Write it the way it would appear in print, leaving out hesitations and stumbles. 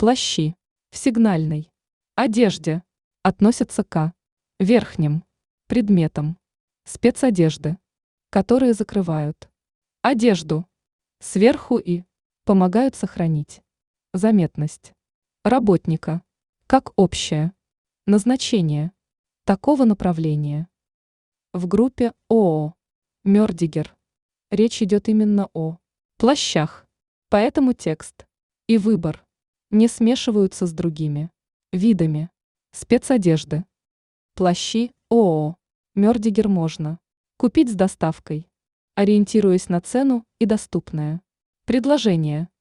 Плащи в сигнальной одежде относятся к верхним предметам спецодежды, которые закрывают одежду сверху и помогают сохранить заметность работника как общее назначение такого направления. В группе ООО «Мёрдигер» речь идет именно о плащах, поэтому текст и выбор не смешиваются с другими видами спецодежды. Плащи ООО «Мёрдигер» можно купить с доставкой, ориентируясь на цену и доступное предложение.